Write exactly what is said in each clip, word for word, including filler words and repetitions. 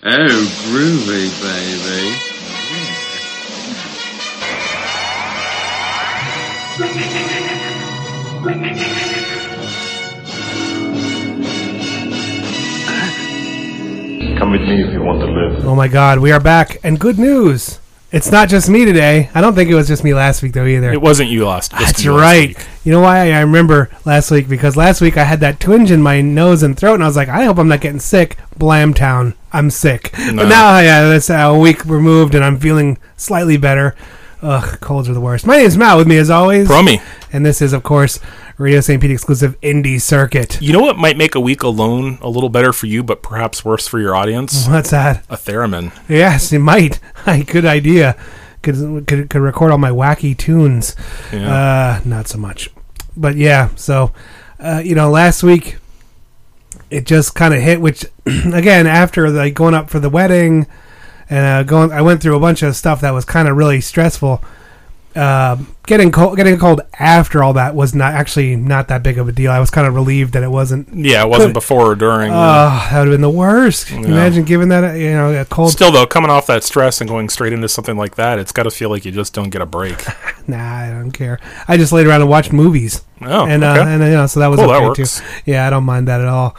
Oh, groovy, baby. Come with me if you want to live. Oh my God, we are back, and good news. It's not just me today. I don't think it was just me last week, though, either. It wasn't you last week. That's right. Last you know why I remember last week? Because last week I had that twinge in my nose and throat, and I was like, I hope I'm not getting sick. Blamtown. I'm sick. No. But now, yeah, that's a week removed, and I'm feeling slightly better. Ugh, colds are the worst. My name is Matt, with me as always. Promi. And this is, of course, Radio Saint Pete exclusive Indie Circuit. You know what might make a week alone a little better for you, but perhaps worse for your audience? What's that? A theremin. Yes, it might. Good idea. Could, could could record all my wacky tunes. Yeah. Uh, not so much. But yeah, so, uh, you know, last week, it just kind of hit, which, again, after like going up for the wedding, and uh, going, I went through a bunch of stuff that was kind of really stressful. Uh, getting cold, getting a cold after all that was not actually not that big of a deal. I was kind of relieved that it wasn't. Yeah, it wasn't but, before or during. Oh, uh, that would have been the worst. Can you yeah. imagine giving that a, you know a cold. Still though, coming off that stress and going straight into something like that, it's got to feel like you just don't get a break. Nah, I don't care. I just laid around and watched movies. Oh, and okay. uh, and you know, so that was cool, okay that works. too. Yeah, I don't mind that at all.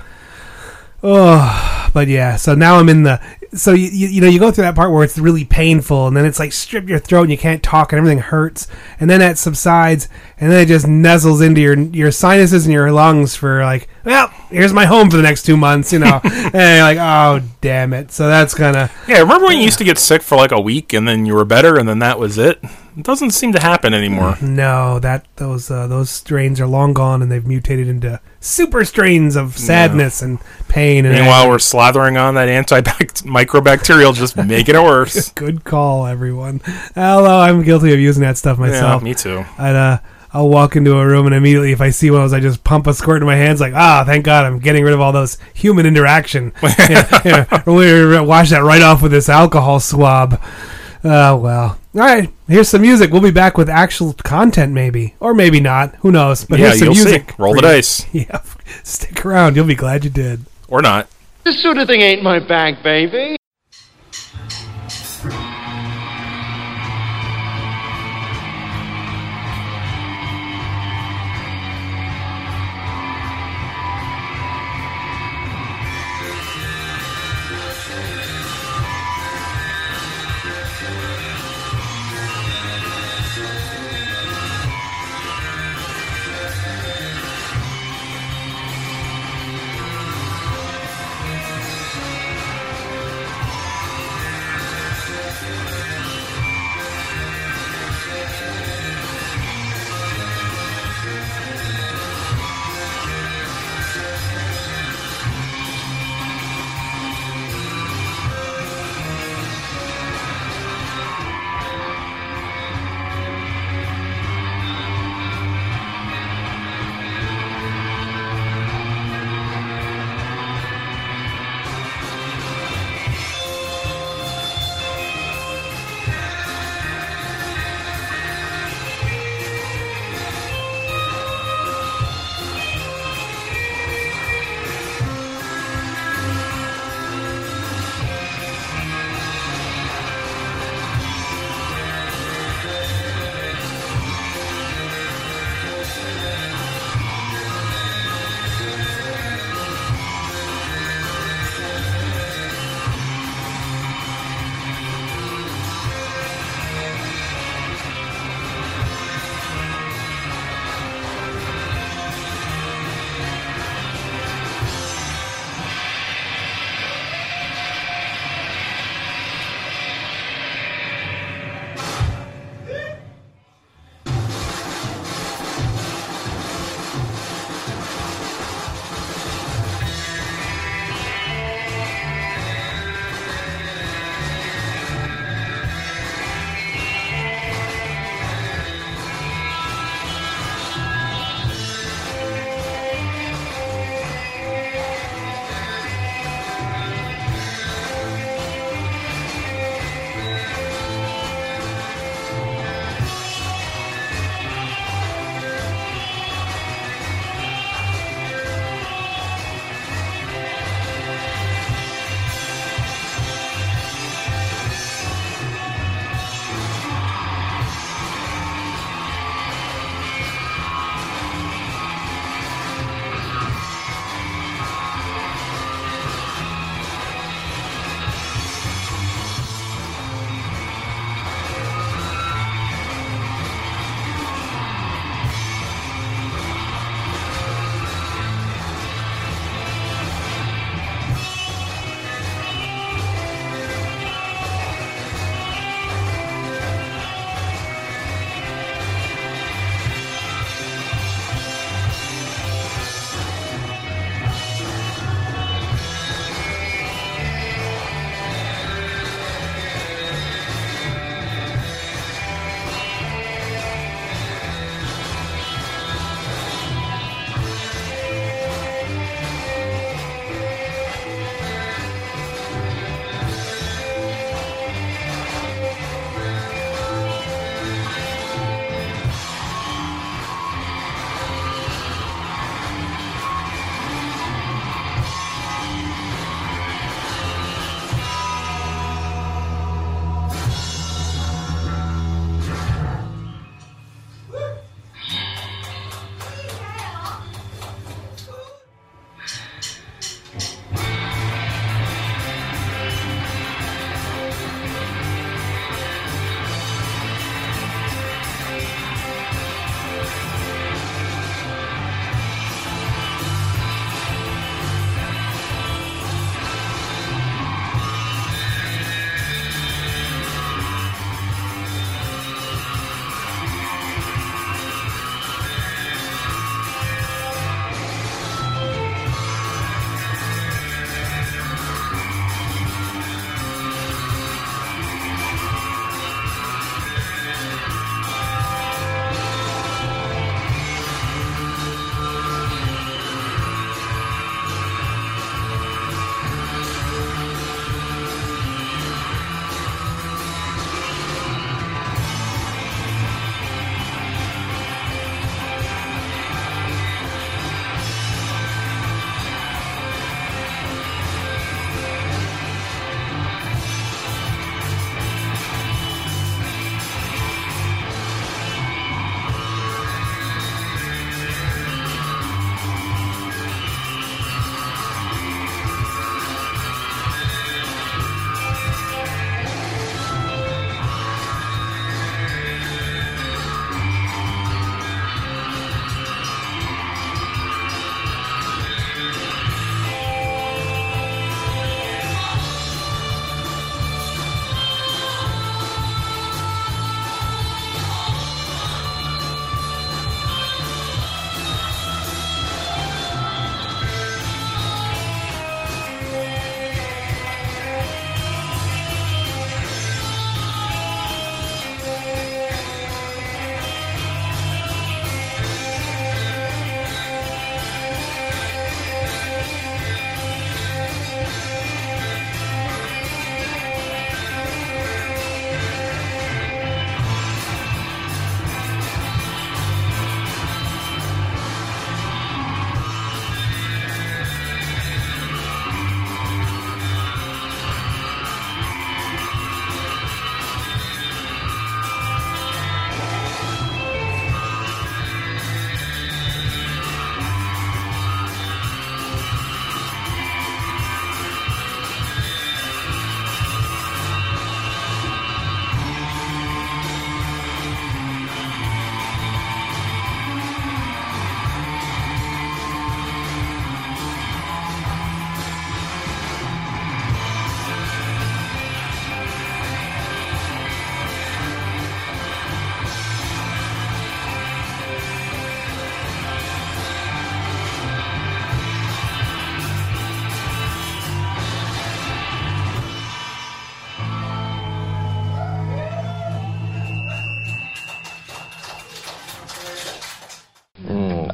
Oh, but yeah. So now I'm in the. So you, you you know you go through that part where it's really painful, and then it's like strip your throat and you can't talk and everything hurts, and then that subsides, and then it just nuzzles into your your sinuses and your lungs for like, well, here's my home for the next two months, you know, and you're like, oh damn it. So that's kind of yeah. Remember when you used to get sick for like a week and then you were better and then that was it? It doesn't seem to happen anymore. No, that those uh, those strains are long gone, and they've mutated into super strains of sadness yeah. and pain. And meanwhile, anger. We're slathering on that anti-microbacterial, just making it worse. Good call, everyone. Although I'm guilty of using that stuff myself. Yeah, me too. I'd, uh, I'll walk into a room, and immediately, if I see one of those, I just pump a squirt in my hands, like, ah, thank God, I'm getting rid of all those human interaction. yeah, yeah. We're wash that right off with this alcohol swab. Oh, well. All right, here's some music. We'll be back with actual content, maybe. Or maybe not. Who knows? But yeah, here's some you'll music. See. Roll the dice. Yeah, stick around. You'll be glad you did. Or not. This sort of thing ain't my bag, baby.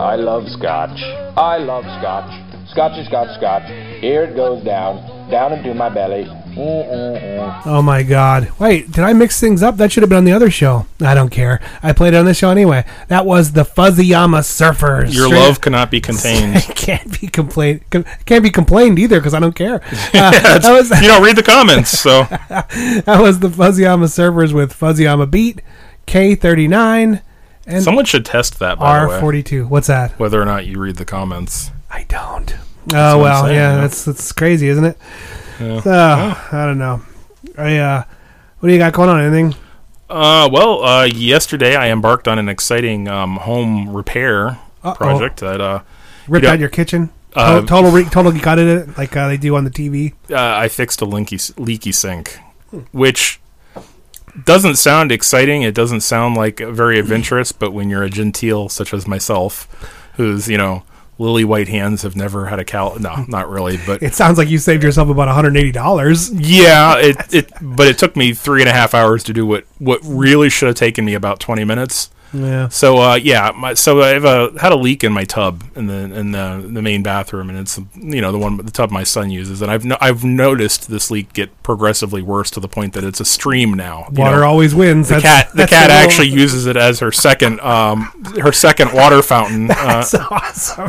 I love scotch. I love scotch. Scotchy, scotch, scotch. Here it goes down, down into my belly. Mm-mm-mm. Oh my God. Wait, did I mix things up? That should have been on the other show. I don't care. I played it on this show anyway. That was the Fuzzyama Surfers. Your Straight- love cannot be contained. It can't be complained. Can't be complained either because I don't care. Uh, Yeah, that was you don't read the comments, so that was the Fuzzyama Surfers with Fuzzyama Beat, K thirty-nine, and someone should test that. By the R way, forty-two. What's that? whether or not you read the comments. I don't. what Oh I'm well, saying, yeah, yeah. that's that's crazy, isn't it? Yeah. So, I don't know. I uh, what do you got going on? Anything? Uh, well, uh, yesterday I embarked on an exciting um, home repair Uh-oh. project that uh, Ripped You know, out your kitchen? uh, total, total, re- total gutted it like uh, they do on the T V. uh, I fixed a leaky, leaky sink, which doesn't sound exciting. It doesn't sound like very adventurous, but when you're a genteel such as myself, who's, you know, lily white hands have never had a cal. No, not really, but It sounds like you saved yourself about one hundred eighty dollars. yeah, it, it, but it took me three and a half hours to do what, what really should have taken me about twenty minutes. Yeah. So uh, yeah, my, so I've uh, had a leak in my tub in the in the the main bathroom, and it's, you know, the one the tub my son uses, and I've no, I've noticed this leak get progressively worse to the point that it's a stream now. You Water know, always wins. the That's, cat the that's cat little- actually uses it as her second um her second water fountain, uh, That's awesome.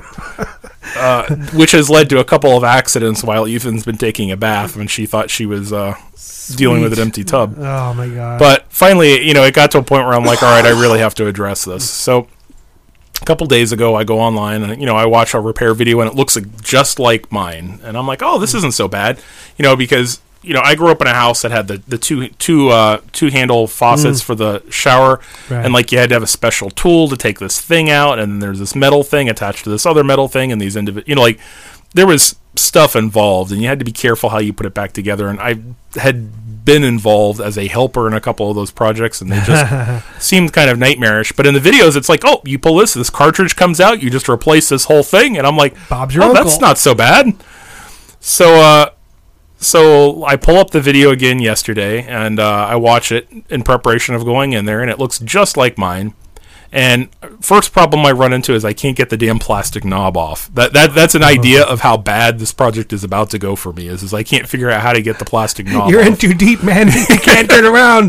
uh, which has led to a couple of accidents while Ethan's been taking a bath when she thought she was uh, dealing with an empty tub. Oh my God. But finally, you know, it got to a point where I'm like, all right, I really have to address this. So a couple days ago, I go online and, you know, I watch a repair video and it looks like just like mine. And I'm like, oh, this isn't so bad, you know, because, you know, I grew up in a house that had the, the two two uh, two handle faucets for the shower, Right. and like you had to have a special tool to take this thing out, and there's this metal thing attached to this other metal thing, and these individual, you know, like there was stuff involved, and you had to be careful how you put it back together. And I had been involved as a helper in a couple of those projects, and they just seemed kind of nightmarish. But in the videos, it's like, oh, you pull this, this cartridge comes out, you just replace this whole thing, and I'm like, Bob's your oh, uncle. that's not so bad. So, uh, so I pull up the video again yesterday, and uh, I watch it in preparation of going in there, and it looks just like mine. And first problem I run into is I can't get the damn plastic knob off. That that that's an idea of how bad this project is about to go for me. Is, is I can't figure out how to get the plastic knob You're off. in too deep, man. You can't turn around.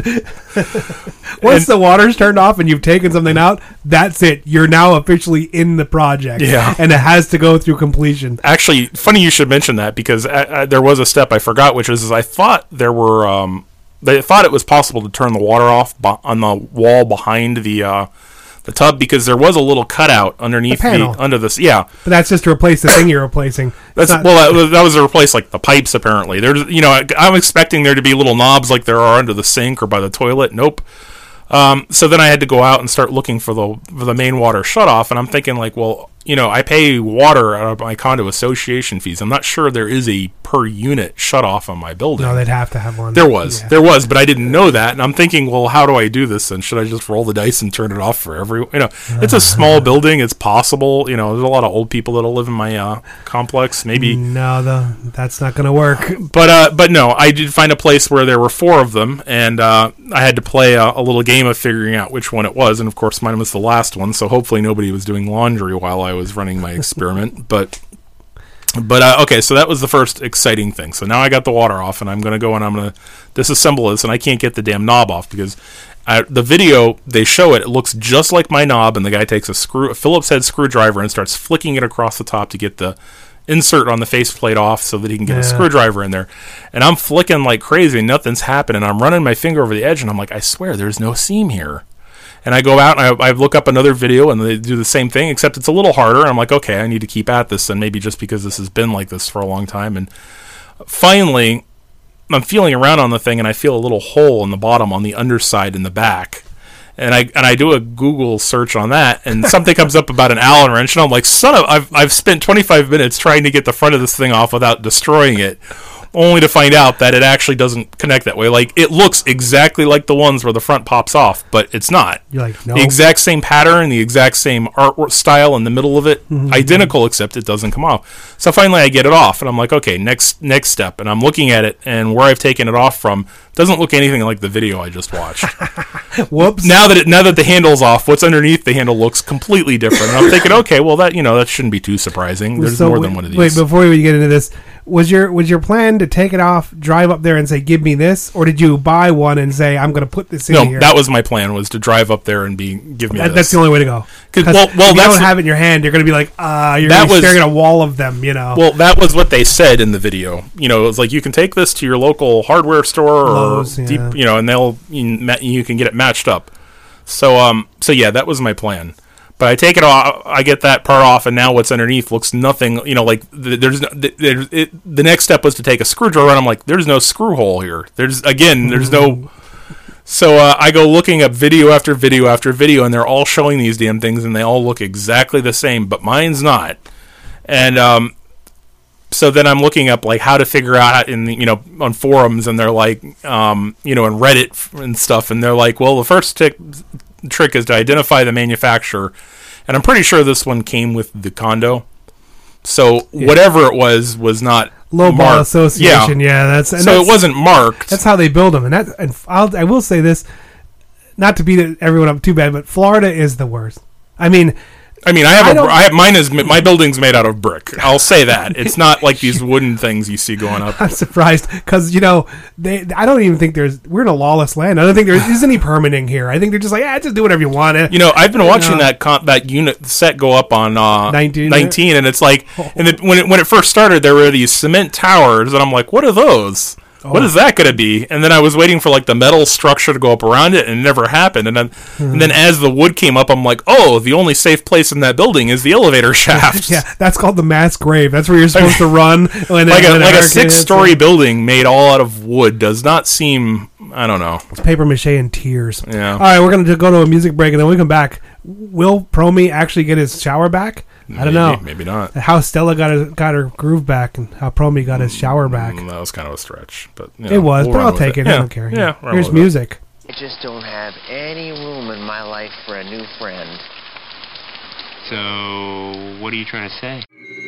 Once And- the water's turned off and you've taken something out, that's it. You're now officially in the project. Yeah. And it has to go through completion. Actually, funny you should mention that, because uh, uh, there was a step I forgot, which is, is I thought there were um, they thought it was possible to turn the water off b- on the wall behind the uh, the tub, because there was a little cutout underneath The the, panel. under this. Yeah, But that's just to replace the thing you're replacing. It's that's not- well, that was, that was to replace like the pipes. Apparently, there's, you know, I, I'm expecting there to be little knobs like there are under the sink or by the toilet. Nope. Um, so then I had to go out and start looking for the for the main water shutoff, and I'm thinking like, well, you know, I pay water out of my condo association fees. I'm not sure there is a per unit shutoff on my building. No, they'd have to have one. There was, Yeah. there was, but I didn't know that, and I'm thinking, well, how do I do this? And should I just roll the dice and turn it off for every? You know, it's a small building. It's possible. You know, there's a lot of old people that'll live in my uh, complex. Maybe. No, the, that's not going to work. But uh, but no, I did find a place where there were four of them, and uh, I had to play a, a little game of figuring out which one it was. And of course, mine was the last one, so hopefully nobody was doing laundry while I was running my experiment. But but uh, okay, so that was the first exciting thing. So now I got the water off, and I'm going to go and I'm going to disassemble this, and I can't get the damn knob off because I, the video they show it, it looks just like my knob, and the guy takes a screw, a Phillips head screwdriver, and starts flicking it across the top to get the insert on the faceplate off so that he can get Yeah. a screwdriver in there. And I'm flicking like crazy, and nothing's happening. I'm running my finger over the edge, and I'm like, I swear there's no seam here. And I go out and I, I look up another video, and they do the same thing, except it's a little harder. I'm like, okay, I need to keep at this, and maybe just because this has been like this for a long time. And finally, I'm feeling around on the thing, and I feel a little hole in the bottom on the underside in the back. And I and I do a Google search on that, and something comes up about an Allen wrench, and I'm like, son of, I've I've spent twenty-five minutes trying to get the front of this thing off without destroying it. only to find out that it actually doesn't connect that way. Like, it looks exactly like the ones where the front pops off, but it's not. You're like, no. The exact same pattern, the exact same art style in the middle of it, Mm-hmm. identical, except it doesn't come off. So finally I get it off, and I'm like, okay, next next step. And I'm looking at it, and where I've taken it off from doesn't look anything like the video I just watched. Whoops. Now that it, now that the handle's off, what's underneath the handle looks completely different. And I'm thinking, okay, well, that you know that shouldn't be too surprising. There's So more wait, than one of these. Wait, before we get into this, was your was your plan to take it off, drive up there, and say, "Give me this," or did you buy one and say, "I'm going to put this in no, here"? that was my plan, was to drive up there and be give me That- this. that's the only way to go. 'Cause- 'Cause well, well, if you that's don't have it in your hand, you're going to be like, uh, you're That gonna be was- staring at a wall of them, you know. Well, that was what they said in the video. You know, it was like, you can take this to your local hardware store or Lowe's, yeah. deep, you know, and they'll you, ma- you can get it matched up. So, um, so yeah, that was my plan. But I take it off, I get that part off, and now what's underneath looks nothing. You know, like th- there's no, th- there's it, the next step was to take a screwdriver, and I'm like, there's no screw hole here. There's again, there's no. So uh, I go looking up video after video after video, and they're all showing these damn things, and they all look exactly the same, but mine's not. And um, so then I'm looking up like how to figure out in the, you know on forums, and they're like um, you know and Reddit and stuff, and they're like, well, the first tick, trick is to identify the manufacturer, and I'm pretty sure this one came with the Kondo. So Yeah. whatever it was was not Low Ball marked. Association, Yeah. yeah. That's and So that's, it wasn't marked. That's how they build them, and that. And I'll, I will say this, not to beat everyone up too bad, but Florida is the worst. I mean, I mean, I have I a, don't- I have, mine is my building's made out of brick. I'll say that. It's not like these wooden things you see going up. I'm surprised because you know they. I don't even think there's. We're in a lawless land. I don't think there is any permitting here. I think they're just like, ah, just do whatever you want. You know, I've been watching know. that con- that unit set go up on uh, nineteen, nineteen, and it's like, and it, when it when it first started, there were these cement towers, and I'm like, what are those? What Oh. is that going to be? And then I was waiting for like the metal structure to go up around it, and it never happened. And then, Hmm. and then as the wood came up, I'm like, oh, the only safe place in that building is the elevator shaft. Yeah, that's called the mass grave. That's where you're supposed to run. When like a when like a hurricane six-story hits. building made all out of wood does not seem. I don't know. It's paper mache and tears. Yeah. All right, we're gonna go to a music break, and then we come back. Will Promi actually get his shower back? I don't know. Maybe, maybe not. How Stella got her, got her groove back, and how Promi got his shower back. Mm, that was kind of a stretch, but you It know, was, we'll but run I'll with take it. Yeah. I don't care. Yeah. run Here's with it. music. I just don't have any room in my life for a new friend. So, what are you trying to say?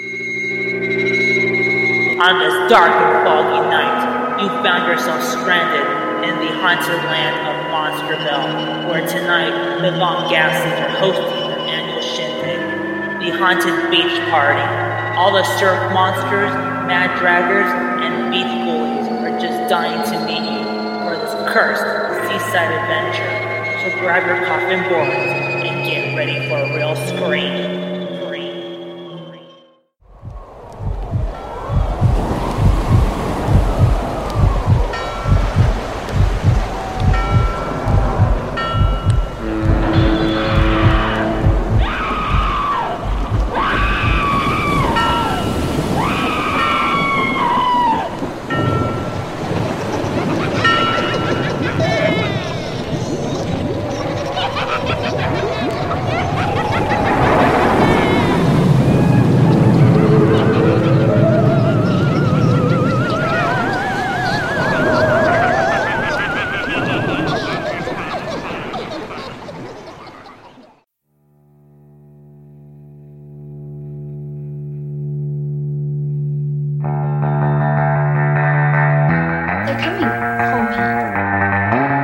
On this dark and foggy night, you found yourself stranded in the haunted land of Monsterville, where tonight the Von Gassies are hosting their annual shindig. The haunted beach party. All the surf monsters, mad draggers, and beach bullies are just dying to meet you for this cursed seaside adventure. So grab your coffin boards and get ready for a real scream. They're coming, homie.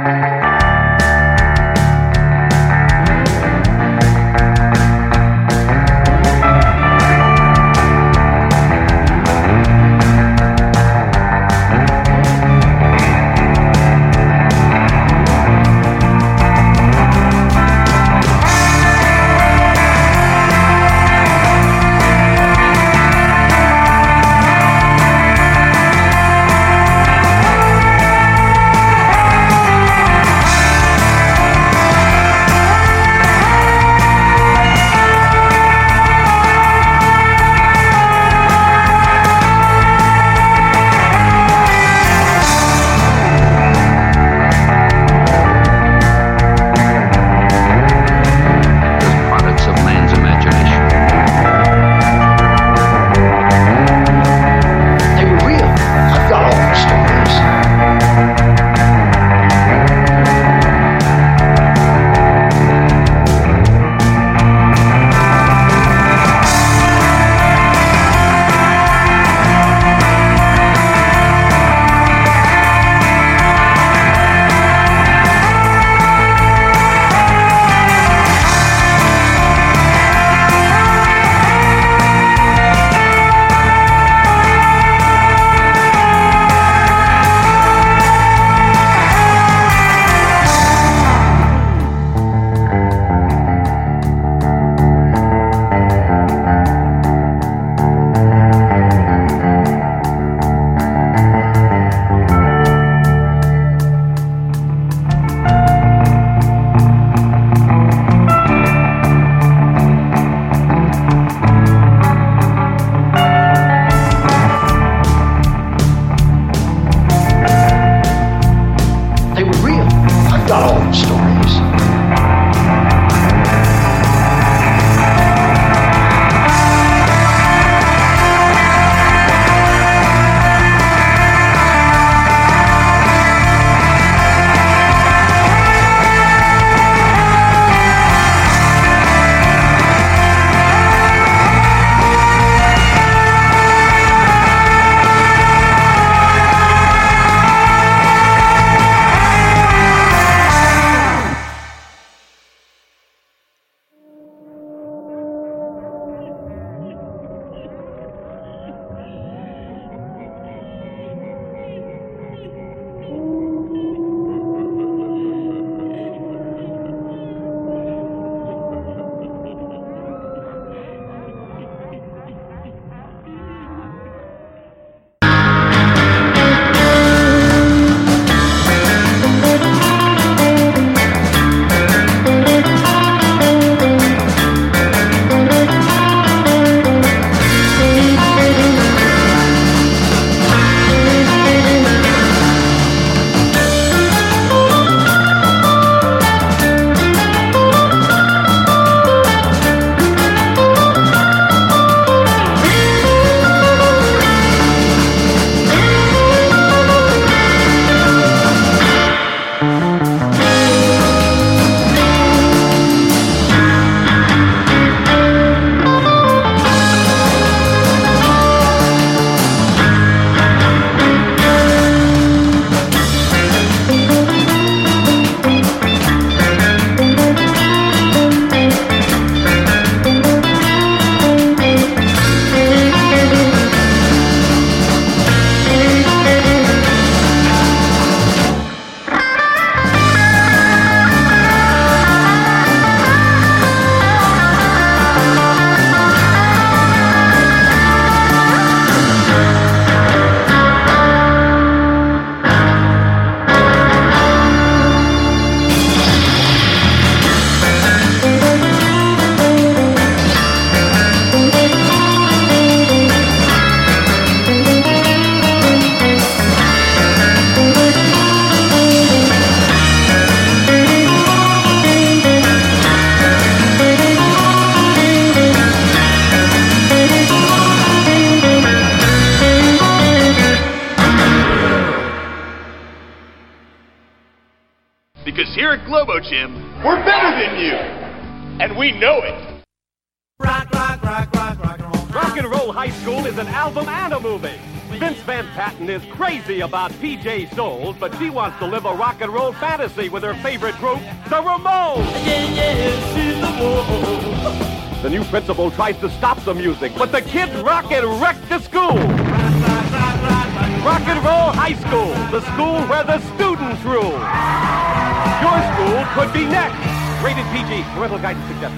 Because here at Globo Gym, we're better than you. And we know it. Rock, rock, rock, rock, rock and roll. Rock and Roll High School is an album and a movie. Vince Van Patten is crazy about P J Souls, but she wants to live a rock and roll fantasy with her favorite group, the Ramones. Yeah, yeah, she's the Ramones. The new principal tries to stop the music, but the kids rock and wreck the school. Rock and Roll High School, the school where the students rule. Your school could be next. Rated P G, parental guidance suggested.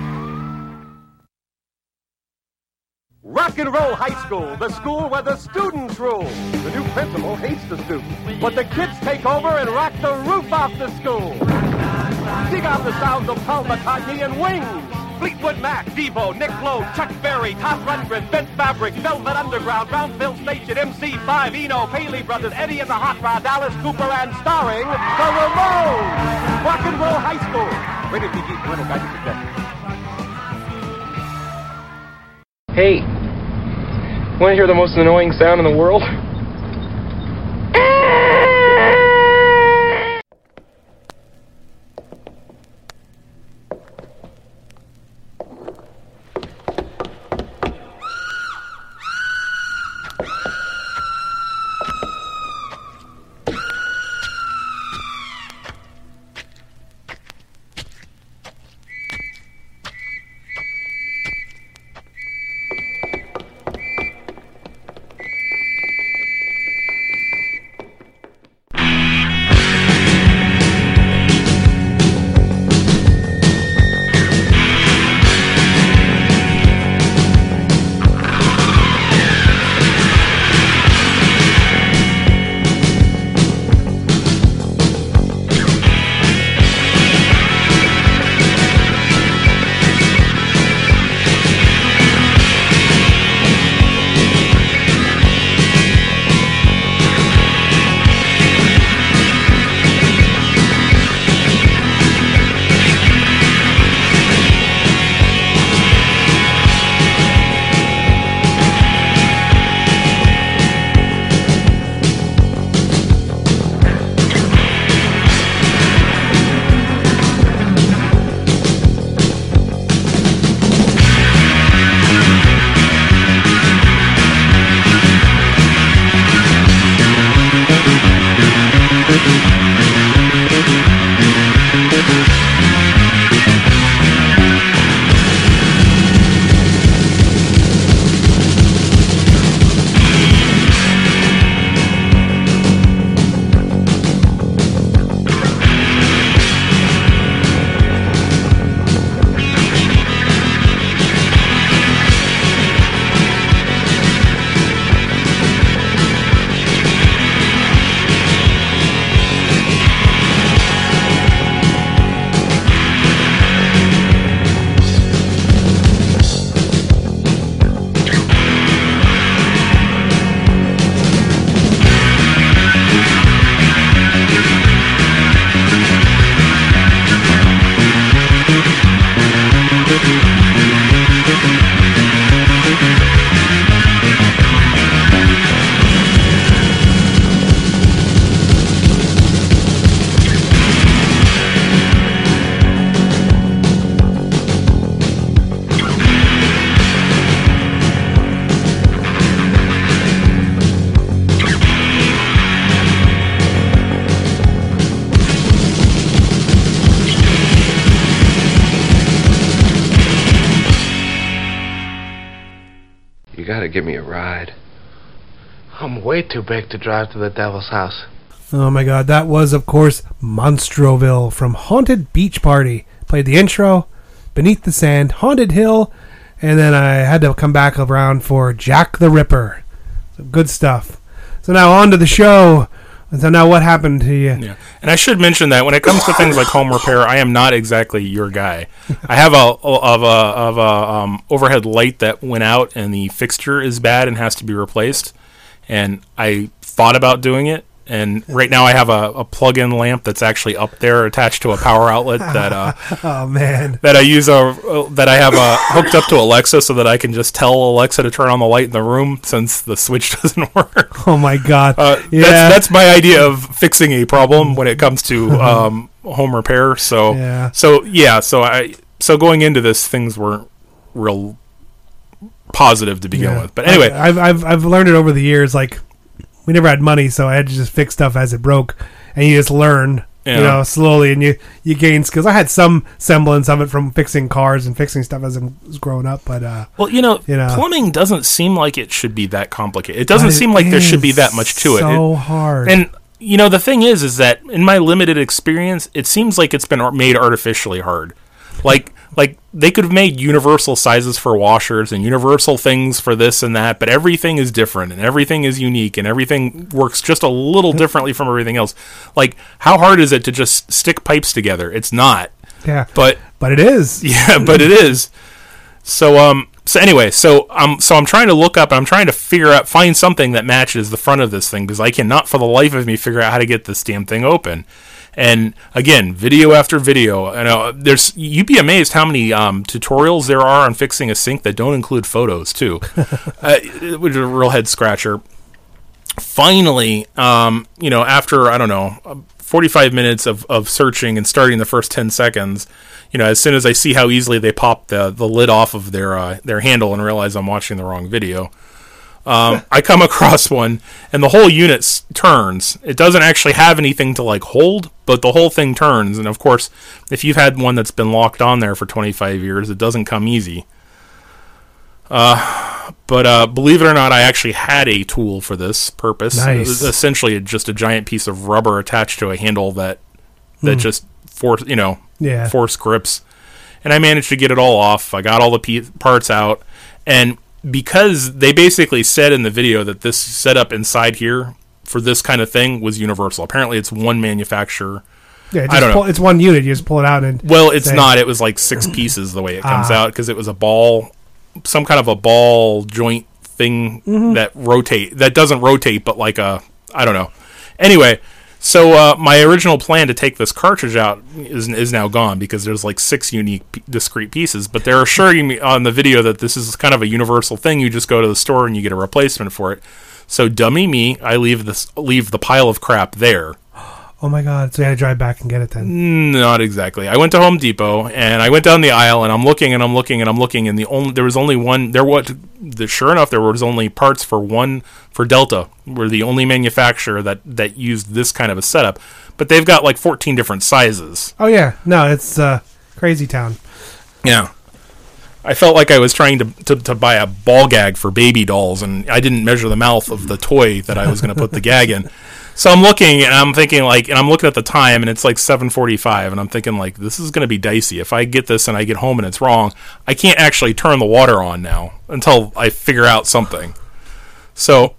Rock and Roll High School, the school where the students rule. The new principal hates the students, but the kids take over and rock the roof off the school. Dig out the sounds of Paul McCartney and Wings. Fleetwood Mac, Devo, Nick Lowe, Chuck Berry, Todd Rundgren, Vince Fabric, Velvet Underground, Brownsville Station, M C five, Eno, Paley Brothers, Eddie and the Hot Rod, Alice Cooper, and starring the Ramones. Rock and Roll High School. Rated P G, parental guidance suggested. Hey, want to hear the most annoying sound in the world? gotta give me a ride. I'm way too big to drive to the Devil's House. Oh my god, that was, of course, Monstroville from Haunted Beach Party. Played the intro, Beneath the Sand, Haunted Hill, and then I had to come back around for Jack the Ripper. So good stuff. So now on to the show. So now what happened to you? Yeah. And I should mention that when it comes to things like home repair, I am not exactly your guy. I have a of a of a um, overhead light that went out and the fixture is bad and has to be replaced. And I thought about doing it, And right now I have a, a plug-in lamp that's actually up there attached to a power outlet that uh, oh man that I use a uh, that I have uh, hooked up to Alexa so that I can just tell Alexa to turn on the light in the room since the switch doesn't work. Oh my god! Uh, yeah. that's, that's my idea of fixing a problem when it comes to um, home repair. So yeah. so yeah, so I so going into this, things weren't real positive to begin yeah. with. But anyway, I've, I've I've learned it over the years. Like we never had money, so I had to just fix stuff as it broke, and you just learn, yeah. you know, slowly, and you you gain skills. I had some semblance of it from fixing cars and fixing stuff as I was growing up, but uh, well, you know, you know, plumbing doesn't seem like it should be that complicated. It doesn't it seem like there should be that much to it. So it, hard. And you know, the thing is, is that in my limited experience, it seems like it's been made artificially hard. Like, like they could have made universal sizes for washers and universal things for this and that, but everything is different and everything is unique and everything works just a little differently from everything else. Like, how hard is it to just stick pipes together? It's not. Yeah. But but it is. Yeah, but it is. So um so anyway, so um so I'm trying to look up, I'm trying to figure out find something that matches the front of this thing because I cannot for the life of me figure out how to get this damn thing open. And again, video after video. I know there's you'd be amazed how many um, tutorials there are on fixing a sink that don't include photos too, uh, which is a real head scratcher. Finally, um, you know, after I don't know, forty-five minutes of, of searching and starting the first ten seconds, you know, as soon as I see how easily they pop the, the lid off of their uh, their handle and realize I'm watching the wrong video. Um, I come across one, and the whole unit s- turns. It doesn't actually have anything to like hold, but the whole thing turns. And of course, if you've had one that's been locked on there for twenty-five years, it doesn't come easy. Uh, but uh, believe it or not, I actually had a tool for this purpose. Nice. It was essentially just a giant piece of rubber attached to a handle that that Hmm. just force you know Yeah. force grips. And I managed to get it all off. I got all the pe- parts out, and because they basically said in the video that this setup inside here for this kind of thing was universal. Apparently, it's one manufacturer. Yeah, just I don't pull, know. it's one unit. You just pull it out and. Well, it's say- not. It was like six pieces the way it comes Ah. out because it was a ball, some kind of a ball joint thing Mhm. that rotate that doesn't rotate, but like a I don't know. Anyway. So uh, my original plan to take this cartridge out is is now gone because there's like six unique p- discrete pieces. But they're assuring me on the video that this is kind of a universal thing. You just go to the store and you get a replacement for it. So dummy me, I leave this leave the pile of crap there. Oh my god! So you had to drive back and get it then. Not exactly. I went to Home Depot and I went down the aisle and I'm looking and I'm looking and I'm looking and the only there was only one there what the sure enough there was only parts for one for Delta. We're the only manufacturer that that used this kind of a setup, but they've got like fourteen different sizes. Oh yeah, no, it's uh, crazy town. Yeah. I felt like I was trying to, to to buy a ball gag for baby dolls and I didn't measure the mouth of the toy that I was going to put the gag in. So I'm looking and I'm thinking like, and I'm looking at the time and it's like seven forty-five and I'm thinking like, this is going to be dicey. If I get this and I get home and it's wrong, I can't actually turn the water on now until I figure out something. So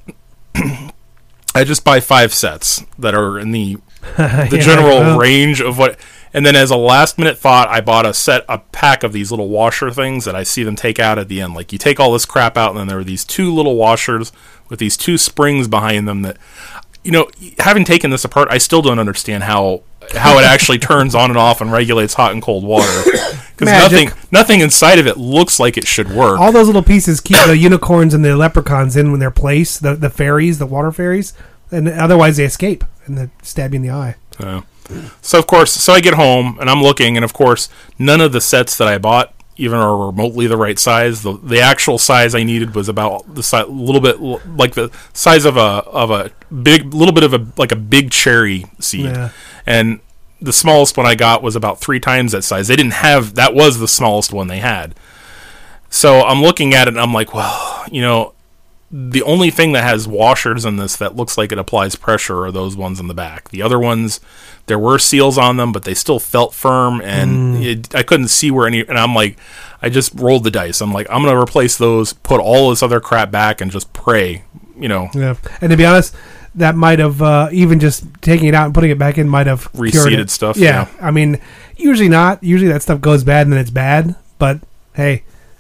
I just buy five sets that are in the the Yeah, general well. range of what, and then as a last minute thought, I bought a set, a pack of these little washer things that I see them take out at the end. Like you take all this crap out and then there are these two little washers with these two springs behind them that, you know, having taken this apart, I still don't understand how how it actually turns on and off and regulates hot and cold water. Because nothing nothing inside of it looks like it should work. All those little pieces keep the unicorns and the leprechauns in their place. The the fairies, the water fairies, and otherwise they escape and they stab you in the eye. Yeah. So of course, so I get home and I'm looking, and of course, none of the sets that I bought even are remotely the right size. The the actual size I needed was about the size, a little bit l- like the size of a of a big, little bit of a like a big cherry seed, Yeah. and the smallest one I got was about three times that size. They didn't have that was the smallest one they had. So I'm looking at it and I'm like, well, you know, the only thing that has washers in this that looks like it applies pressure are those ones in the back. The other ones, there were seals on them, but they still felt firm, and Mm. it, I couldn't see where any. And I'm like, I just rolled the dice. I'm like, I'm gonna replace those, put all this other crap back, and just pray. You know, Yeah, and to be honest, that might have uh, even just taking it out and putting it back in might have cured Reseeded it. stuff, Yeah. I mean, usually not. Usually that stuff goes bad and then it's bad. But hey,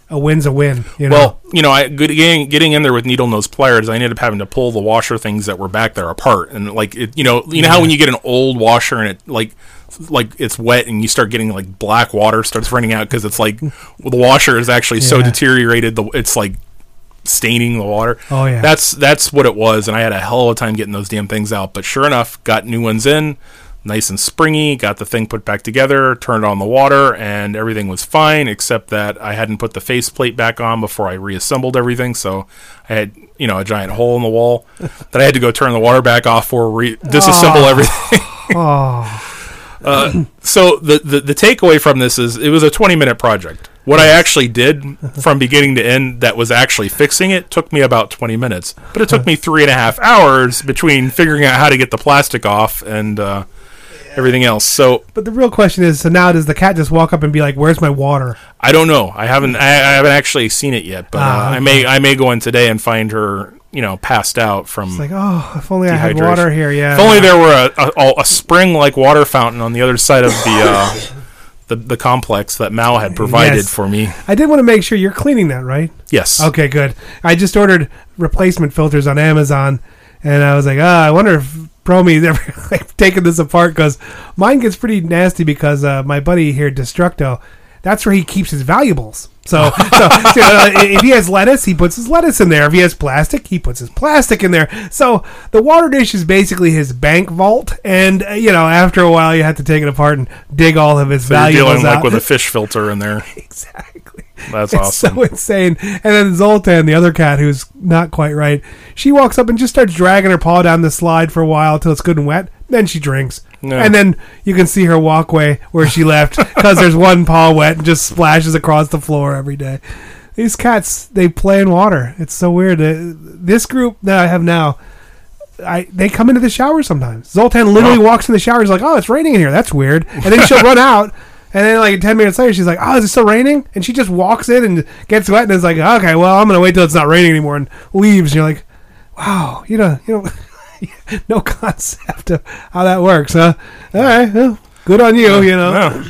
a win's a win. You know? Well, you know, I getting getting in there with needle nose pliers, I ended up having to pull the washer things that were back there apart, and like it, you know, you know Yeah. how when you get an old washer and it like like it's wet and you start getting like black water starts running out because it's like well, the washer is actually so Yeah. deteriorated, the it's like staining the water. Oh, yeah. That's that's what it was, and I had a hell of a time getting those damn things out. But sure enough, got new ones in. Nice and springy, got the thing put back together, turned on the water, and everything was fine, except that I hadn't put the faceplate back on before I reassembled everything, so I had, you know, a giant hole in the wall that I had to go turn the water back off for, re- disassemble Oh. everything. Oh. uh, so the, the, the takeaway from this is it was a twenty-minute project. What I actually did from beginning to end that was actually fixing it took me about twenty minutes, but it took me three and a half hours between figuring out how to get the plastic off and... Uh, everything else. So, but the real question is: so now does the cat just walk up and be like, "Where's my water?" I don't know. I haven't. I, I haven't actually seen it yet. But Ah, uh, okay. I may. I may go in today and find her. You know, passed out from. It's like, oh, if only I had water here. Yeah. If only there were a, a, a spring-like water fountain on the other side of the uh, the, the complex that Mal had provided Yes. for me. I did want to make sure you're cleaning that, right? Yes. Okay, good. I just ordered replacement filters on Amazon, and I was like, ah, I wonder if Promi's ever like, taken this apart, because mine gets pretty nasty because uh, my buddy here, Destructo, that's where he keeps his valuables. So, so, so uh, if he has lettuce, he puts his lettuce in there. If he has plastic, he puts his plastic in there. So the water dish is basically his bank vault, and uh, you know, after a while, you have to take it apart and dig all of his So you're valuables dealing out. like with a fish filter in there. Exactly. That's It's awesome. so insane. And then Zoltan, the other cat who's not quite right, she walks up and just starts dragging her paw down the slide for a while until it's good and wet. Then she drinks. Yeah. And then you can see her walkway where she left because there's one paw wet and just splashes across the floor every day. These cats, they play in water. It's so weird. Uh, This group that I have now, I they come into the shower sometimes. Zoltan literally Oh. walks in the shower. He's like, oh, it's raining in here. That's weird. And then she'll run out. And then, like, ten minutes later, she's like, oh, is it still raining? And she just walks in and gets wet and is like, okay, well, I'm going to wait till it's not raining anymore, and leaves. And you're like, wow, you know, you know, no concept of how that works, huh? All right, well, good on you, you know. Yeah.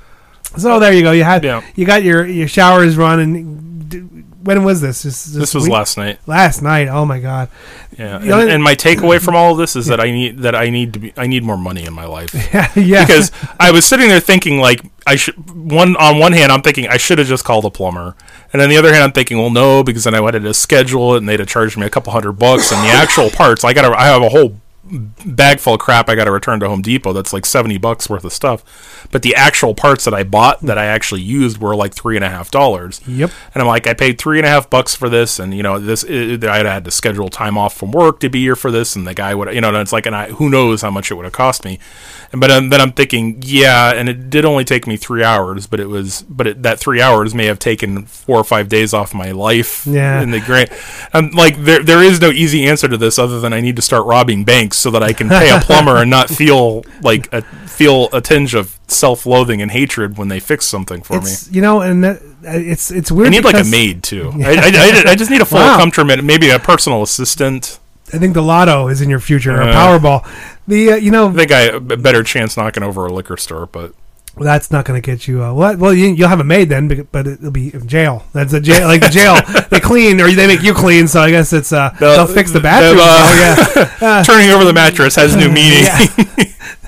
So there you go. You had, Yeah. you got your, your showers run. And d- when was this? This, This was week? last night. Last night. Oh my God. Yeah, You and, know, and my takeaway from all of this is that I need that I need to be I need more money in my life. Yeah, yeah. Because I was sitting there thinking like I should one on one hand I'm thinking I should have just called a plumber, and on the other hand I'm thinking, well, no, because then I wanted to schedule it and they'd have charged me a couple hundred bucks, and the actual parts I got to I have a whole bag full of crap I got to return to Home Depot that's like seventy bucks worth of stuff, but the actual parts that I bought that I actually used were like three and a half dollars. Yep. And I'm like, I paid three and a half bucks for this, and you know this it, I had to schedule time off from work to be here for this, and the guy would, you know, and it's like, and I who knows how much it would have cost me. And but um, then I'm thinking, yeah, and it did only take me three hours, but it was, but it, that three hours may have taken four or five days off my life. Yeah. In the grand, I'm like, there there is no easy answer to this other than I need to start robbing banks so that I can pay a plumber and not feel like a, feel a tinge of self-loathing and hatred when they fix something for It's, me. you know, and that, it's it's weird. I need like a because- maid too. I, I, I, I just need a full Wow. accompaniment, maybe a personal assistant. I think the lotto is in your future, or Uh, Powerball. The uh, you know, I think I have a better chance knocking over a liquor store, but well, that's not going to get you. Uh, well, well, you, you'll have a maid then, bec- but it'll be in jail. That's a jail, like the jail. They clean, or they make you clean. So I guess it's uh, they'll fix the bathroom. uh, oh, yeah, uh, turning over the mattress has new meaning. Yeah.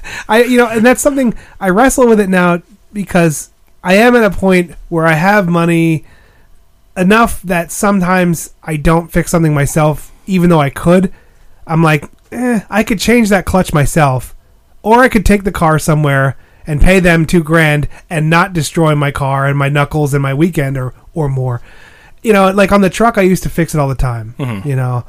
I you know, and that's something I wrestle with it now because I am at a point where I have money enough that sometimes I don't fix something myself, even though I could. I'm like, eh, I could change that clutch myself, or I could take the car somewhere and pay them two grand and not destroy my car and my knuckles and my weekend or or more. You know, like on the truck, I used to fix it all the time. Mhm. You know,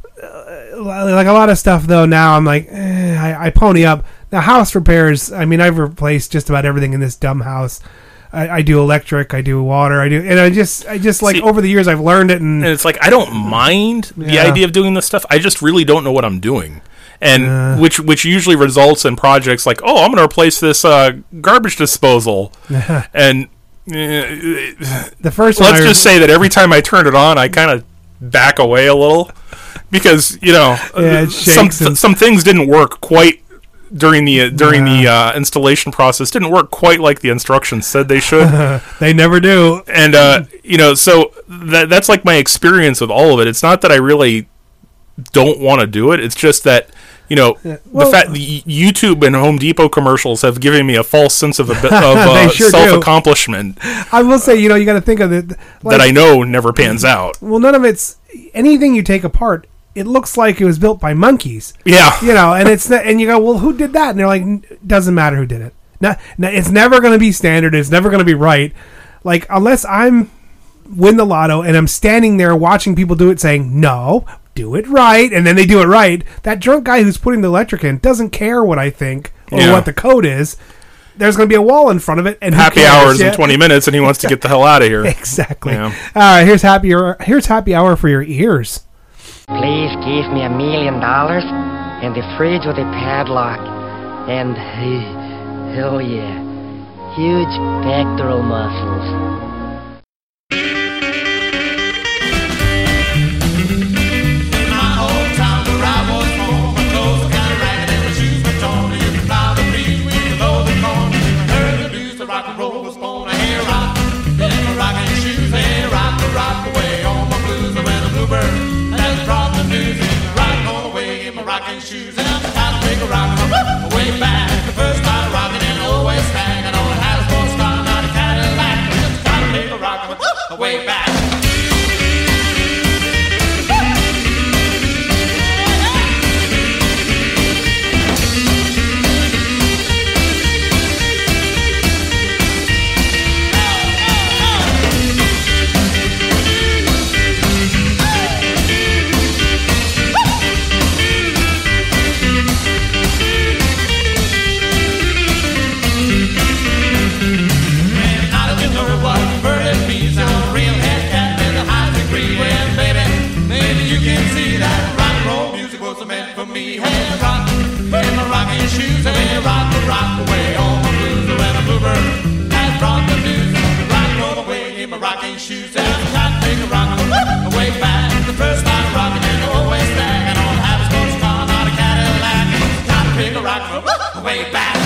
uh, like a lot of stuff though. Now I'm like, eh, I, I pony up. Now house repairs. I mean, I've replaced just about everything in this dumb house. I, I do electric. I do water. I do, and I just, I just like See, over the years I've learned it. And, and it's like I don't mind the Yeah. idea of doing this stuff. I just really don't know what I'm doing, and Uh. which which usually results in projects like, oh, I'm going to replace this uh, garbage disposal, and uh, the first one let's I- just say that every time I turn it on, I kind of back away a little because you know Yeah, it some shakes and- some things didn't work quite during the uh, during Yeah. the uh, installation process didn't work quite like the instructions said they should. They never do. And uh, you know, so that that's like my experience with all of it. It's not that I really don't want to do it. It's just that, you know, Yeah. Well- the fact the YouTube and Home Depot commercials have given me a false sense of a bit of They uh, sure do. self accomplishment I will say, you know, you got to think of it. Like, that I know never pans out. Well, none of it's anything you take apart. It looks like it was built by monkeys. Yeah. You know, and it's and you go, well, who did that? And they're like, "N- doesn't matter who did it. No, no, it's never going to be standard. It's never going to be right. Like unless I'm win the lotto and I'm standing there watching people do it, saying no, do it right, and then they do it right. That drunk guy who's putting the electric in doesn't care what I think or Yeah. what the code is. There's going to be a wall in front of it, and who Happy cares? hours Yeah. in twenty minutes, and he wants to get the hell out of here. Exactly. Yeah. All right, here's happy hour. Here's happy hour for your ears. Please give me a million dollars and the fridge with a padlock and, oh yeah, huge pectoral muscles. Shoes and I'm to take a rock way back. The first time rocking and always hanging on had a sports car, not a Cadillac. Just time to take a rock way back. Me, hey, rock, in my rocking shoes, hey, rock, rock away, all my blues, when a bluebird has brought the news, rock, roll away in my rocking shoes, and I'm time to take a rock away back, the first time rocking and always back, and on have a sports car, not a Cadillac, time to take a rock away back.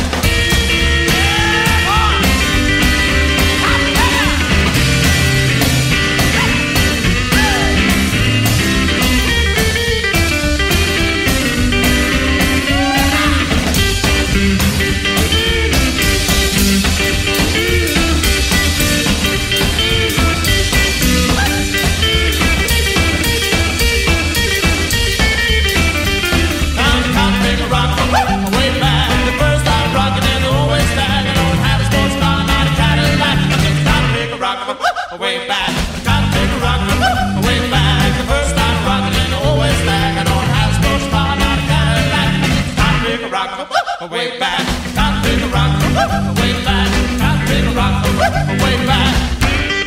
Way back, gotta take a rock way back. The first time rocking and always back. I don't have a sports car, not a Cadillac. Gotta take a rock way back, gotta take a rock way back, gotta take a rock way back,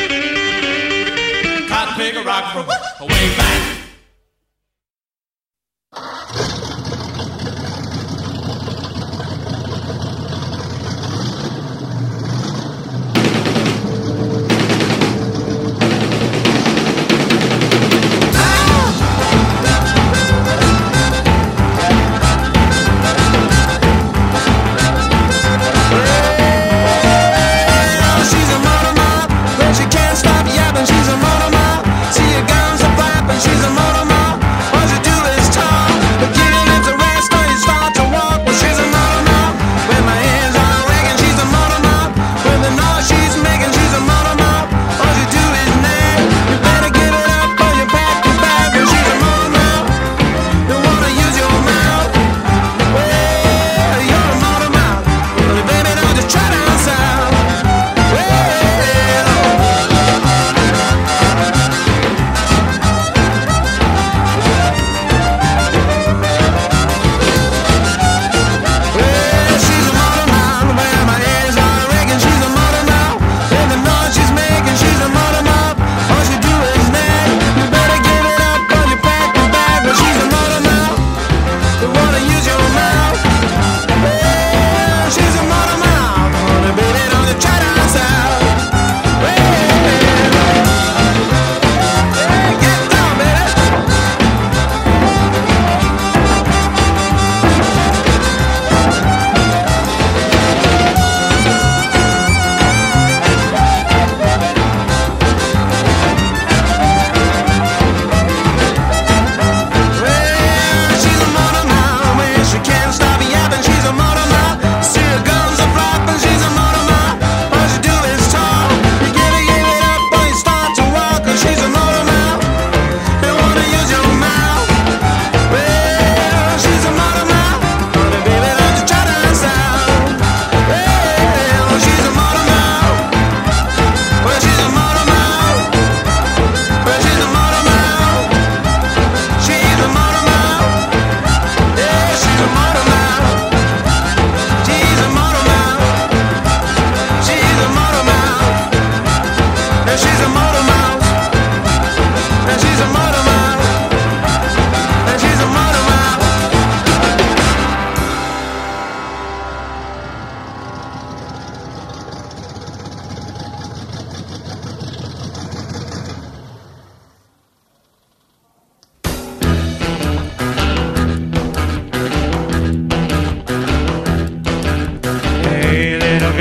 gotta take a rock way back. She's a motor mouth, but she can't stop yapping. She's a motor mouth. See her guns are flapping. She's a motor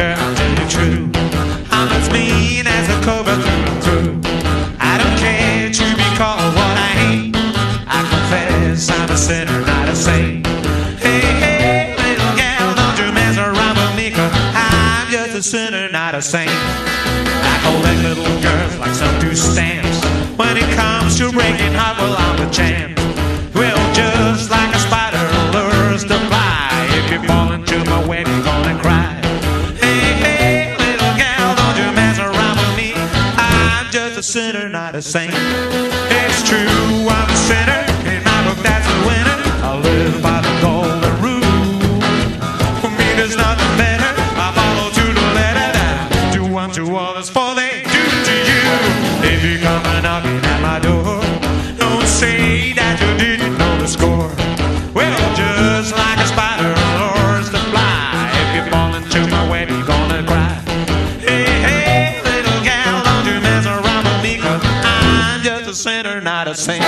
girl, I'll tell you true. I'm as mean as a cobra through and through. I don't care to be called what I ain't. I confess I'm a sinner, not a saint. Hey, hey, little gal, don't you mess around with me, 'cause I'm just a sinner, not a saint. I collect little girls like some do stamps. When it comes to breaking heart, well, I'm the champ. Well, just like a spider lures the fly, if you fall into my web, you're gonna cry. Hey, hey, little gal, don't you mess around with me. I'm just a sinner, not a saint. It's true, I'm a sinner. In my book, that's a winner. I live by the golden rule. For me, there's nothing better. I follow to the letter that I do unto others, for they do to you. If you come and knocking at my door, don't say that you didn't know the score. Well, just like a spider lures the fly, if you fall into my web, you're gonna cry. Hey, hey, little gal, don't you mess around with me, 'cause I'm just a sinner, not a saint.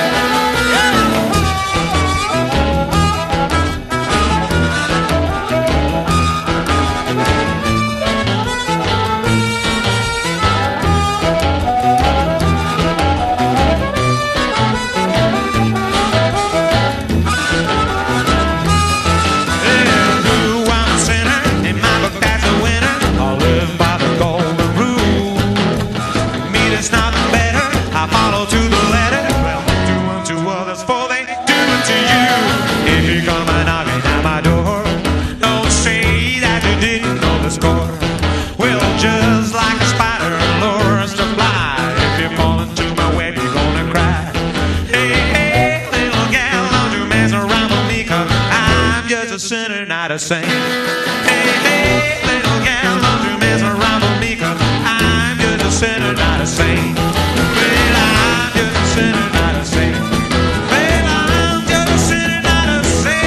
A saint. Hey, hey, little gal, don't you mess around with me, 'cause I'm just a sinner, not a saint. Well, I'm just a sinner, not a saint. Well, I'm just a sinner, not a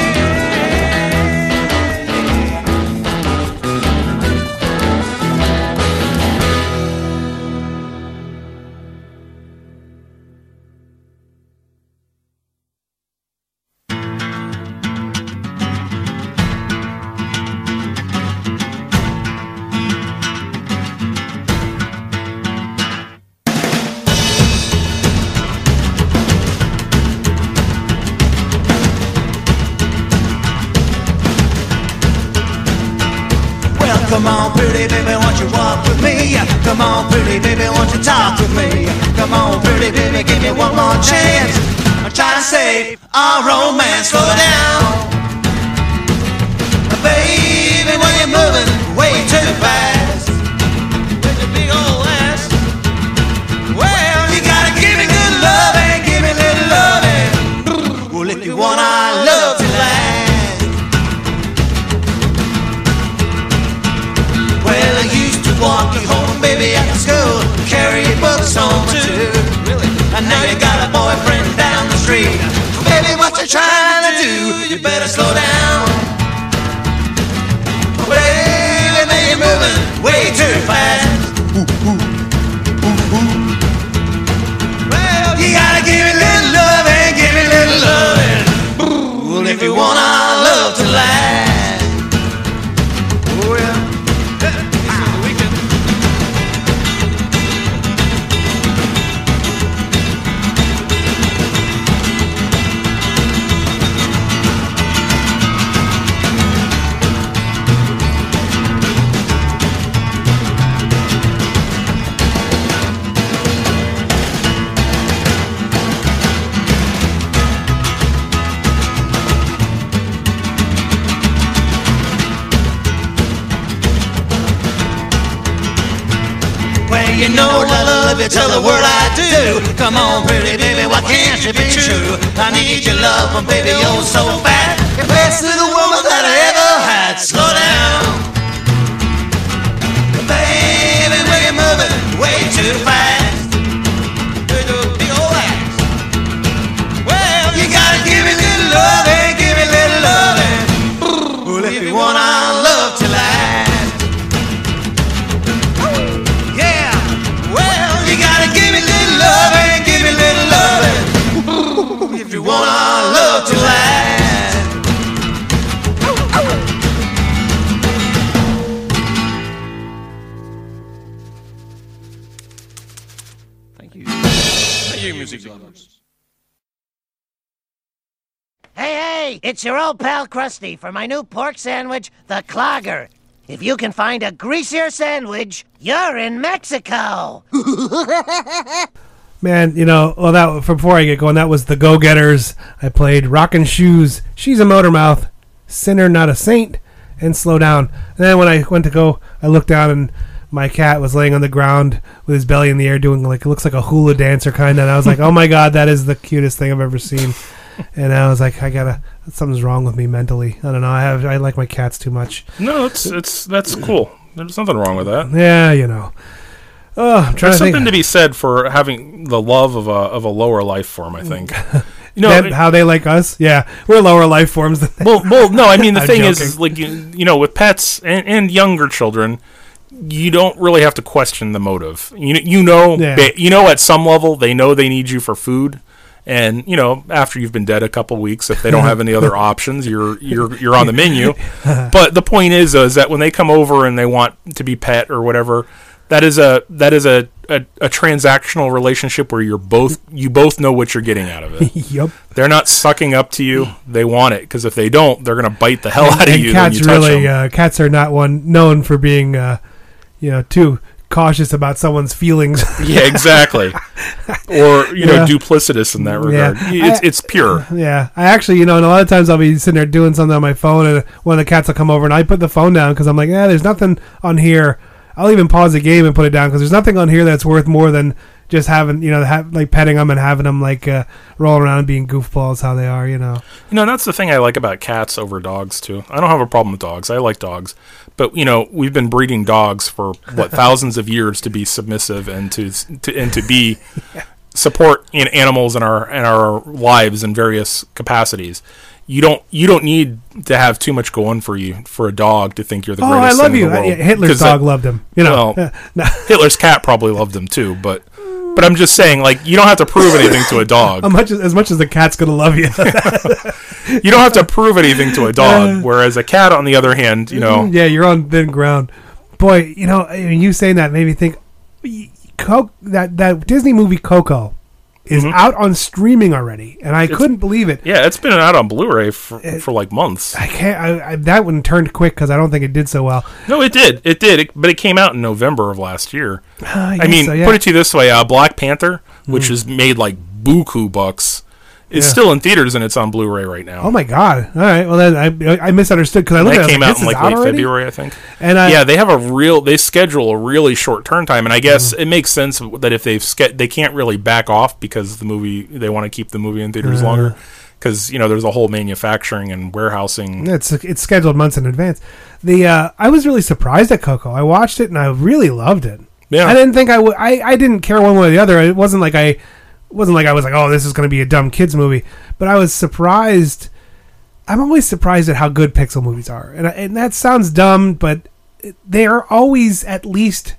Come on, pretty baby, won't you walk with me? Come on, pretty baby, won't you talk with me? Come on, pretty baby, give me one more chance. I'm trying to save our romance. Slow down, baby, when you're moving way too fast. With your big old ass. Well, you gotta give me good love and give me little loving. Well, if you want our love to last. Well, I used to walk you home, baby, after school, carry your books home too. Really? And now you got a boyfriend down the street. Baby, what you trying to do? You better slow down. Baby, now you're moving way too fast. Ooh, ooh, ooh, ooh. Well, you gotta give me a little love and give me a little loving. Well, if you want our love to last. Oh, yeah. You know I love you till the word I do. Come on, pretty baby, why can't you be true? I need your love, and baby, you're so bad. You're best little woman that I ever had. Slow down, baby, when you're moving way too fast. With your big old ass. Well, you gotta give me a little love and give me a little loving. Well, if you want our love to last. Give me a little love and give me a little loving. If you want our love to last. you, music lovers. Hey, hey, it's your old pal Krusty for my new pork sandwich, the Clogger. If you can find a greasier sandwich, you're in Mexico. Man, you know, well, that from before I get going, that was the Go-Getters. I played Rockin' Shoes, She's a Motormouth, Sinner Not a Saint, and Slow Down. And then when I went to go, I looked down and my cat was laying on the ground with his belly in the air doing like, it looks like a hula dancer kind of. And I was like, oh my God, that is the cutest thing I've ever seen. And I was like, I gotta, something's wrong with me mentally. I don't know. I have, I like my cats too much. No, it's it's that's cool. There's nothing wrong with that. Yeah, you know. Oh, I'm trying There's to think. something to be said for having the love of a of a lower life form, I think. You know, know, how they like us. Yeah, we're lower life forms. Than well, well, no, I mean the I'm thing is, joking. is, like you, you know, with pets and, and younger children, you don't really have to question the motive. You you know, Yeah. they, you know, at some level, they know they need you for food. And you know, after you've been dead a couple weeks, if they don't have any other options, you're you're you're on the menu. But the point is, uh, is that when they come over and they want to be pet or whatever, that is a that is a, a, a transactional relationship where you're both you both know what you're getting out of it. Yep. They're not sucking up to you; they want it, because if they don't, they're gonna bite the hell And- out of and you. Cats when you touch really, them. uh, cats are not one known for being, uh, you know, too cautious about someone's feelings. Yeah, exactly. Or you know, Yeah. duplicitous in that regard. Yeah. It's I- it's pure. Yeah, I actually, you know, and a lot of times I'll be sitting there doing something on my phone, and one of the cats will come over, and I put the phone down because I'm like, yeah, there's nothing on here. I'll even pause the game and put it down because there's nothing on here that's worth more than just having, you know, have, like petting them and having them like uh, rolling around and being goofballs how they are, you know. You know, that's the thing I like about cats over dogs too. I don't have a problem with dogs. I like dogs, but you know, we've been breeding dogs for what thousands of years to be submissive and to, to and to be support in animals in our in our lives in various capacities. You don't you don't need to have too much going for you for a dog to think you're the Oh, greatest I love thing you. in the world. I- Hitler's 'Cause dog that- loved him, you know. Well, No. Hitler's cat probably loved him too, but but I'm just saying, like, you don't have to prove anything to a dog. As much as, as much as the cat's gonna love you. You don't have to prove anything to a dog, whereas a cat, on the other hand, you know, yeah, you're on thin ground. Boy, you know, I mean, you saying that made me think. Co- that that Disney movie Coco is Mhm. out on streaming already, and I It's- couldn't believe it. yeah, it's been out on Blu-ray for, for like months. I can't. I, I, that one turned quick because I don't think it did so well. No, it did, it did, it, but it came out in November of last year. Uh, I I guess mean, so, yeah. put it to you this way: uh, Black Panther, which Mm. has made like buku bucks, is Yeah. still in theaters and it's on Blu-ray right now. Oh my god! All right, well then I I misunderstood because I looked that at it, came I out was in like, like this is late out already? February, I think. And I, yeah, they have a real. They schedule a really short turn time, and I guess Mm. it makes sense that if they've ske- they can't really back off because the movie they want to keep the movie in theaters Uh. longer because you know there's a whole manufacturing and warehousing. It's it's scheduled months in advance. The uh, I was really surprised at Coco. I watched it and I really loved it. Yeah. I didn't think I would. I I didn't care one way or the other. It wasn't like I it wasn't like I was like, oh, this is going to be a dumb kids movie. But I was surprised. I'm always surprised at how good Pixel movies are, and I, and that sounds dumb, but they are always at least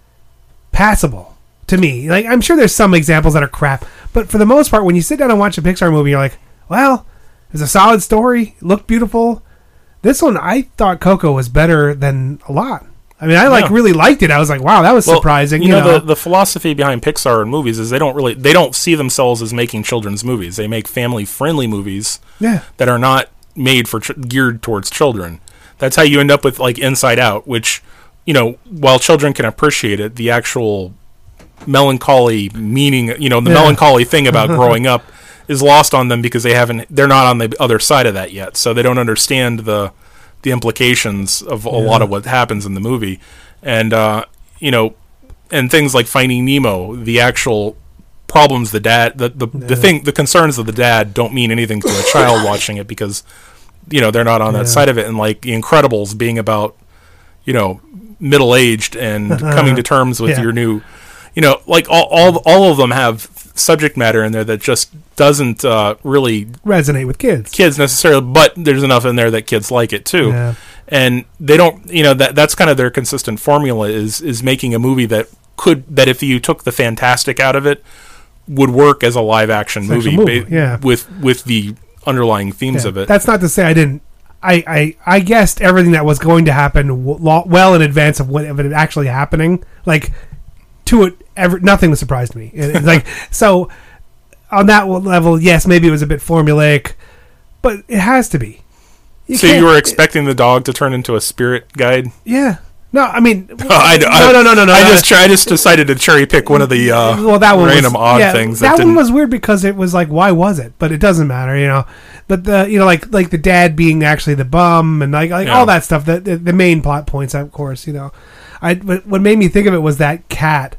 passable to me. Like, I'm sure there's some examples that are crap, but for the most part, when you sit down and watch a Pixar movie, you're like, well, it's a solid story, it looked beautiful. This one, I thought Coco was better than a lot. I mean, I like Yeah. really liked it. I was like, wow, that was Well, surprising. You, know, The, the philosophy behind Pixar and movies is they don't really they don't see themselves as making children's movies. They make family friendly movies Yeah. that are not made for ch- geared towards children. That's how you end up with like Inside Out, which you know, while children can appreciate it, the actual melancholy meaning, you know, the Yeah. melancholy thing about growing up is lost on them because they haven't they're not on the other side of that yet. So they don't understand the the implications of a Yeah. lot of what happens in the movie. And uh, you know, and things like Finding Nemo, the actual problems the dad the the, Yeah. the thing the concerns of the dad don't mean anything to a child watching it because you know, they're not on Yeah. that side of it. And like The Incredibles being about, you know, middle aged and coming to terms with Yeah. your new, you know, like all, all all of them have subject matter in there that just doesn't uh, really resonate with kids. Kids necessarily, but there's enough in there that kids like it too. Yeah. And they don't, you know, that that's kind of their consistent formula is is making a movie that could that if you took the fantastic out of it would work as a live action It's an movie, actual movie, ba- yeah. with with the underlying themes Yeah. of it. That's not to say I didn't. I, I, I guessed everything that was going to happen w- lo- well in advance of what of it actually happening. Like to it, ever nothing surprised me. It, it's like so on that level, yes, maybe it was a bit formulaic, but it has to be. You so you were expecting the dog to turn into a spirit guide? Yeah. No, I mean, oh, I, no, I, no, no, no, no. I just, I just decided to cherry pick one of the uh, well, that one random was, odd yeah, things. That, that one was weird because it was like, why was it? But it doesn't matter, you know. But the, you know, like like the dad being actually the bum and like like Yeah. all that stuff. The, the the main plot points, of course, you know. I but what made me think of it was that cat.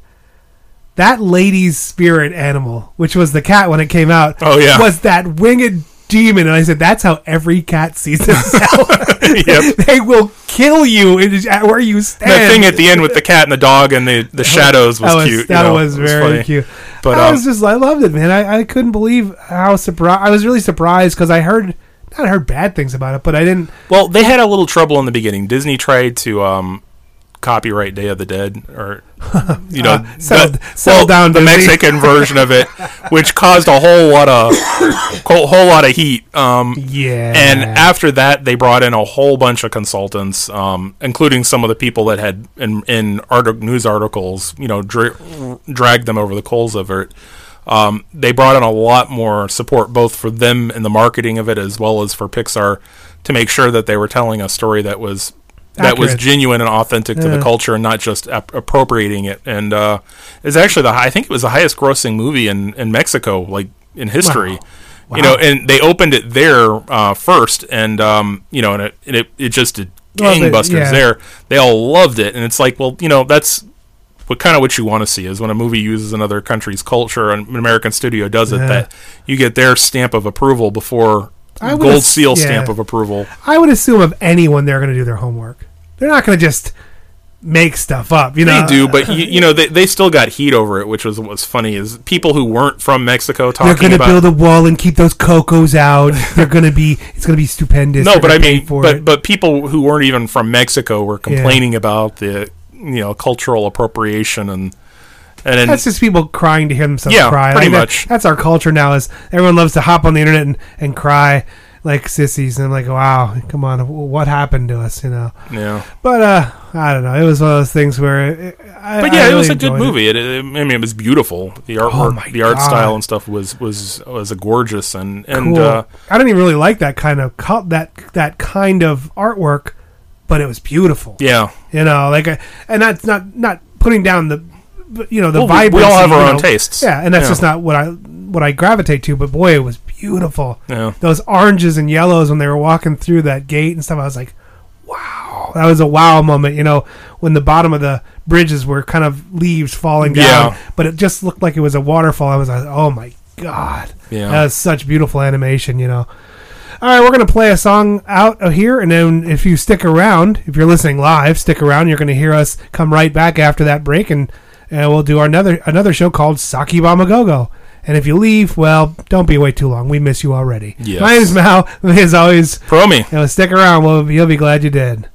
That lady's spirit animal, which was the cat when it came out, Oh, yeah. was that winged demon. And I said, that's how every cat sees itself. Yep. They will kill you in, where you stand. That thing at the end with the cat and the dog and the, the shadows was, that was cute. That you know, was it was very funny. cute. But I um, was just, I loved it, man. I, I couldn't believe how surprised. I was really surprised because I heard, not heard bad things about it, but I didn't. well, they had a little trouble in the beginning. Disney tried to um, copyright Day of the Dead, or you know, Uh, settle- the, settle well, down, the Disney. Mexican version of it, which caused a whole lot of whole, whole lot of heat. Um, Yeah. and after that, they brought in a whole bunch of consultants, um, including some of the people that had in, in artic- news articles, you know, dra- dragged them over the coals of it. Um, they brought in a lot more support, both for them in the marketing of it as well as for Pixar, to make sure that they were telling a story that was that was Accurate. genuine and authentic to Yeah. the culture and not just ap- appropriating it. And uh, it's actually the hi- I think it was the highest grossing movie in, in Mexico, like in history. Wow. Wow. You know, and they opened it there uh, first, and um, you know, and it and it, it just did Well, they- gangbusters yeah. there. They all loved it, and it's like, well, you know, that's what kind of what you want to see is when a movie uses another country's culture and an American studio does it, Yeah. that you get their stamp of approval before I would gold ass- seal yeah. stamp of approval. I would assume of anyone, they're going to do their homework. They're not going to just make stuff up, you know. They do, but you, you know, they, they still got heat over it, which was what's funny is people who weren't from Mexico They're talking going to about. build a wall and keep those cocos out. They're going to be. It's going to be stupendous. no, They're but I gonna pay mean, for but it. but people who weren't even from Mexico were complaining about the you know cultural appropriation and and then, that's just people crying to hear themselves Yeah, cry. pretty Like, that- much. That's our culture now. Is everyone loves to hop on the internet and, and cry like sissies, and I'm like, wow, come on, what happened to us, you know? yeah. But uh, I don't know. It was one of those things where, it, I, But yeah, I it was really a good enjoyed it. movie. It. It, I mean, it was beautiful. The artwork, Oh my the art God. style and stuff was was was a gorgeous and and Cool. uh, I didn't even really like that kind of col- that that kind of artwork, but it was beautiful. yeah. You know, like, uh, and that's not not putting down the, you know, the Well, we- vibrancy. we all have our you own know. tastes. Yeah, and that's Yeah. just not what I what I gravitate to. But boy, it was beautiful. Yeah. Those oranges and yellows when they were walking through that gate and stuff, I was like, wow, that was a wow moment. You know, when the bottom of the bridges were kind of leaves falling down, Yeah. but it just looked like it was a waterfall. I was like, oh my god, Yeah. that was such beautiful animation. You know. All right, we're going to play a song out of here, and then if you stick around, if you're listening live, stick around. You're going to hear us come right back after that break, and, and we'll do our another another show called Saki Bamagogo. And if you leave, well, don't be away too long. We miss you already. Yes. My name is Mal. As always, Promi. you know, stick around. Well, you'll be glad you did.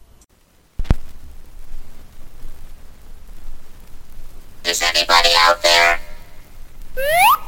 Is anybody out there?